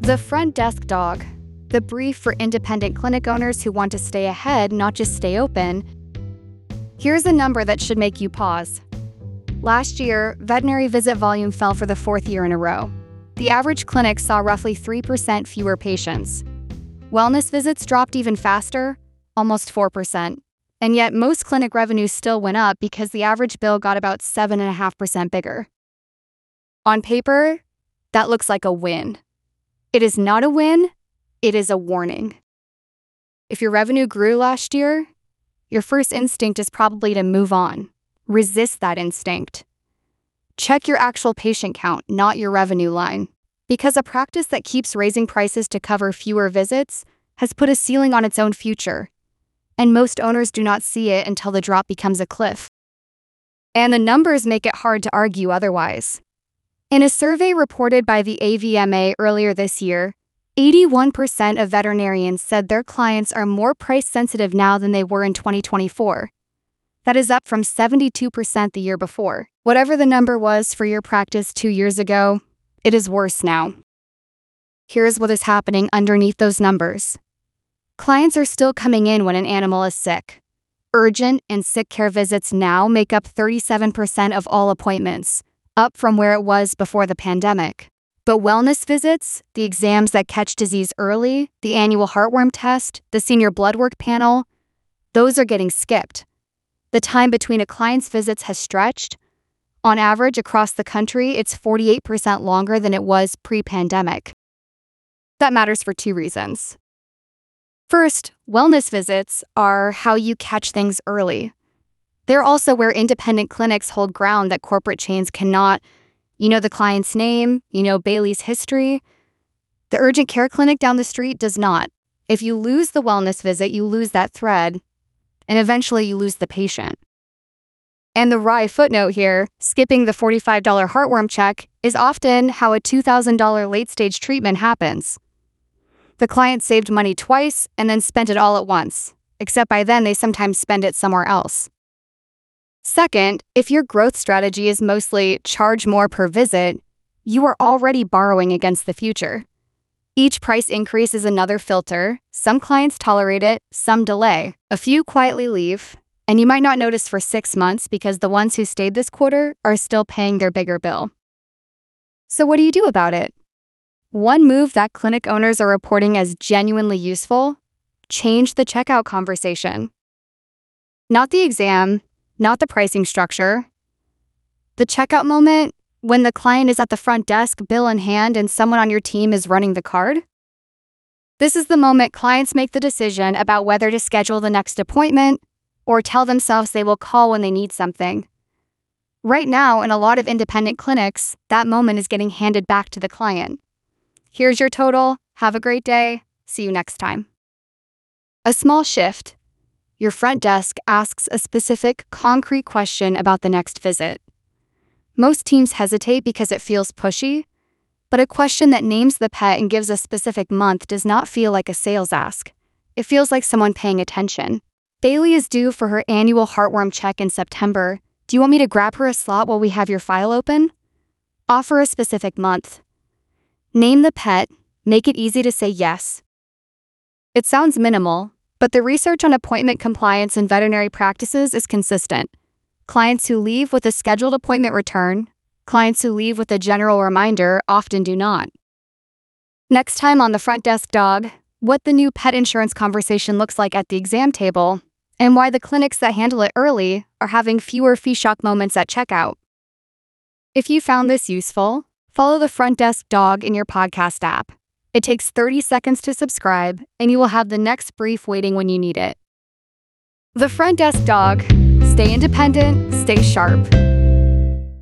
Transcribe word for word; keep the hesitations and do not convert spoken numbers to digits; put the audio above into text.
The front desk dog. The brief for independent clinic owners who want to stay ahead, not just stay open. Here's a number that should make you pause. Last year, veterinary visit volume fell for the fourth year in a row. The average clinic saw roughly three percent fewer patients. Wellness visits dropped even faster, almost four percent. And yet most clinic revenues still went up because the average bill got about seven point five percent bigger. On paper, that looks like a win. It is not a win, it is a warning. If your revenue grew last year, your first instinct is probably to move on. Resist that instinct. Check your actual patient count, not your revenue line. Because a practice that keeps raising prices to cover fewer visits has put a ceiling on its own future. And most owners do not see it until the drop becomes a cliff. And the numbers make it hard to argue otherwise. In a survey reported by the A V M A earlier this year, eighty-one percent of veterinarians said their clients are more price-sensitive now than they were in twenty twenty-four. That is up from seventy-two percent the year before. Whatever the number was for your practice two years ago, it is worse now. Here's what is happening underneath those numbers. Clients are still coming in when an animal is sick. Urgent and sick care visits now make up thirty-seven percent of all appointments, up from where it was before the pandemic. But wellness visits, the exams that catch disease early, the annual heartworm test, the senior blood work panel, those are getting skipped. The time between a client's visits has stretched. On average, across the country, it's forty-eight percent longer than it was pre-pandemic. That matters for two reasons. First, wellness visits are how you catch things early. They're also where independent clinics hold ground that corporate chains cannot. You know the client's name, you know Bailey's history. The urgent care clinic down the street does not. If you lose the wellness visit, you lose that thread, and eventually you lose the patient. And the wry footnote here, skipping the forty-five dollars heartworm check is often how a two thousand dollars late-stage treatment happens. The client saved money twice and then spent it all at once, except by then they sometimes spend it somewhere else. Second, if your growth strategy is mostly charge more per visit, you are already borrowing against the future. Each price increase is another filter. Some clients tolerate it, some delay. A few quietly leave, and you might not notice for six months because the ones who stayed this quarter are still paying their bigger bill. So what do you do about it? One move that clinic owners are reporting as genuinely useful: change the checkout conversation. Not the exam, not the pricing structure. The checkout moment, when the client is at the front desk, bill in hand, and someone on your team is running the card. This is the moment clients make the decision about whether to schedule the next appointment or tell themselves they will call when they need something. Right now, in a lot of independent clinics, that moment is getting handed back to the client. Here's your total. Have a great day. See you next time. A small shift. Your front desk asks a specific, concrete question about the next visit. Most teams hesitate because it feels pushy, but a question that names the pet and gives a specific month does not feel like a sales ask. It feels like someone paying attention. Bailey is due for her annual heartworm check in September. Do you want me to grab her a slot while we have your file open? Offer a specific month. Name the pet, make it easy to say yes. It sounds minimal, but the research on appointment compliance in veterinary practices is consistent. Clients who leave with a scheduled appointment return. Clients who leave with a general reminder often do not. Next time on the front desk dog, what the new pet insurance conversation looks like at the exam table, and why the clinics that handle it early are having fewer fee shock moments at checkout. If you found this useful, follow the front desk dog in your podcast app. It takes thirty seconds to subscribe, and you will have the next brief waiting when you need it. The front desk dog. Stay independent, stay sharp.